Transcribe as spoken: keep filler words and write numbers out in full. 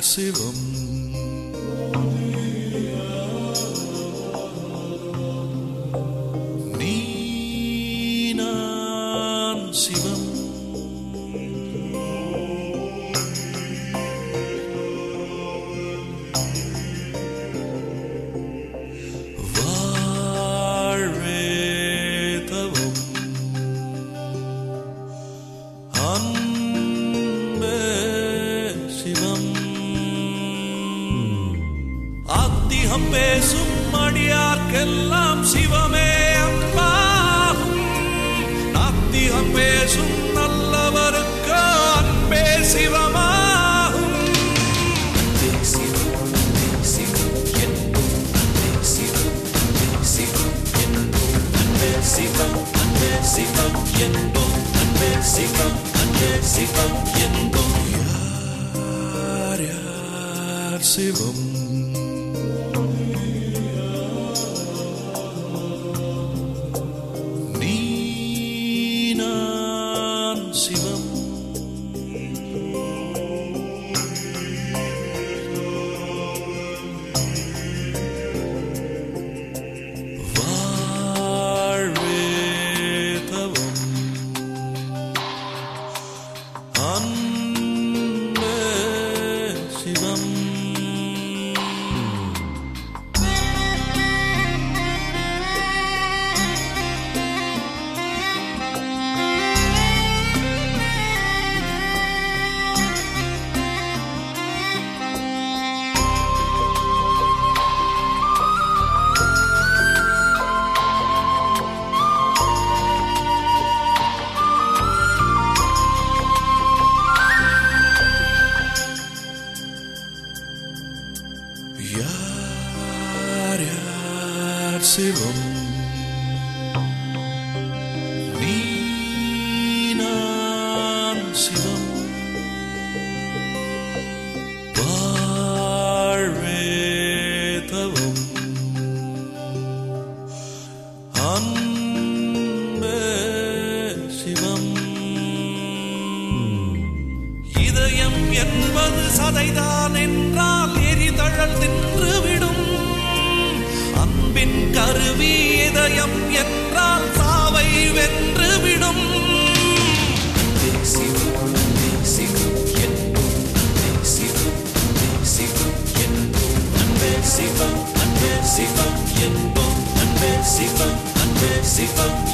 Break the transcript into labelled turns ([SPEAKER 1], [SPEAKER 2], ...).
[SPEAKER 1] சிவம் நீ நான் சிவம் வாழ்வே தவம் அன்பே சிவம் ஆத்திகம் பேசும் அடியார்க்கெல்லாம் சிவமே அன்பாகும் நாத்திகம் பேசும் நல்லவருக்கு அன்பே சிவமாகும் அன்பே சிவம் அன்பே சிவம் என்போம் அன்பே சிவம் அன்பே சிவம் என்போம் அன்பே சிவம் அன்பே சிவம் என்போம் அன்பே சிவம் அன்பே சிவம் என்போம் யார் யார் சிவம் நீ நான் சிவம் வாழ்வே தவம் அன்பே சிவம் யார் யார் சிவம் நீ நான் சிவம் வாழ்வே தவம் அன்பே சிவம் இதயம் என்பது சதைதான் என்றால் எரிதழல் தின்றுவிடும் அன்பின் கருவி இதயம் என்றால் சாவை வென்றுவிடும் அன்பே சிவம் அன்பே சிவம் என்போம் அன்பே சிவம் அன்பே சிவம் என்போம் அன்பே சிவம் அன்பே சிவம் என்போம் அன்பே சிவம் அன்பே சிவம்